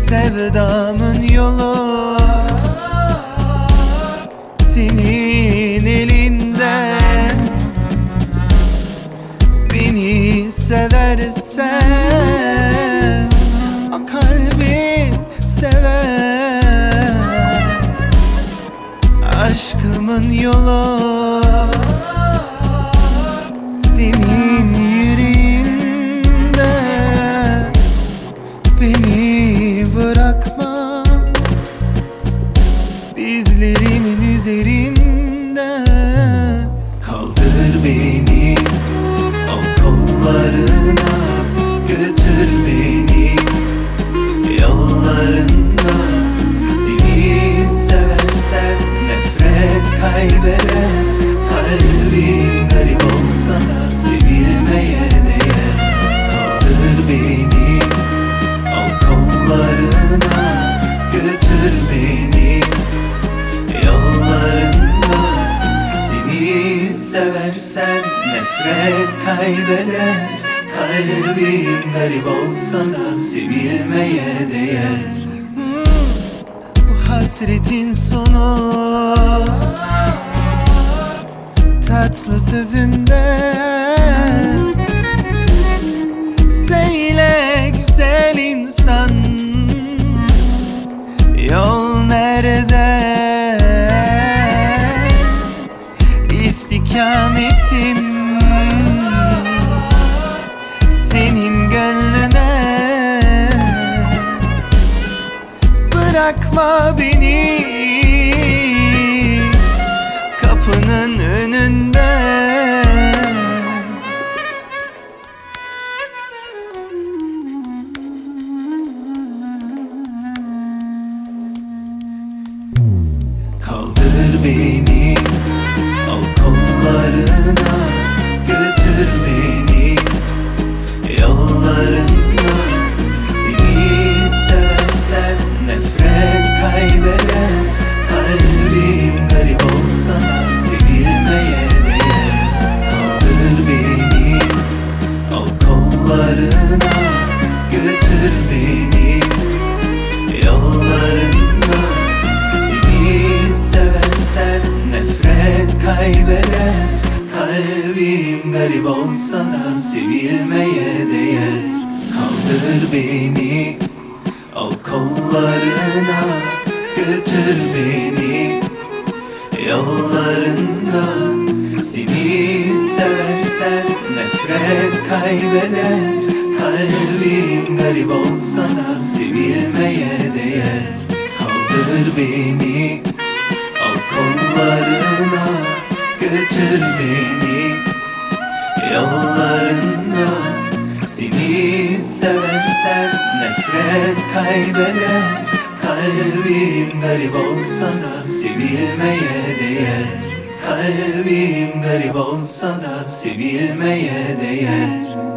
Sevdamın yolu senin elinde. Beni seversen o kalbin sever. Aşkımın yolu senin yüreğinde. Beni bırakma dizlerimin üzerinde. Kaldır beni al kollarına, götür beni yollarında. Seni seversem nefret kaybeder. Kalbim garip olsa da sevilmeye değer. Kaldır beni al kollarına, götür beni yollarında. Seni seversem nefret kaybeder. Kalbim garip olsa da sevilmeye değer. Bu hasretin sonu tatlı sözünde. Söyle güzel insan, yol nerede? İstikametim senin gönlüne. Bırakma beni kapının önünde. Kaldır beni al kollarına, götür beni yollarında. Seni seversem nefret kaybeder. Kalbim garip olsa da sevilmeye değer. Kaldır beni al kollarına, götür beni yollarında. Seni seversem nefret kaybeder. Kalbim garip olsa da sevilmeye değer. Kaldır beni al kollarına, götür beni yollarında. Seni seversem nefret kaybeder. Kalbim garip olsa da sevilmeye değer. Kaldır beni al kollarına, götür beni yollarında. Seni seversem nefret kaybeder. Kalbim garip olsa da sevilmeye değer. Kalbim garip olsa da sevilmeye değer.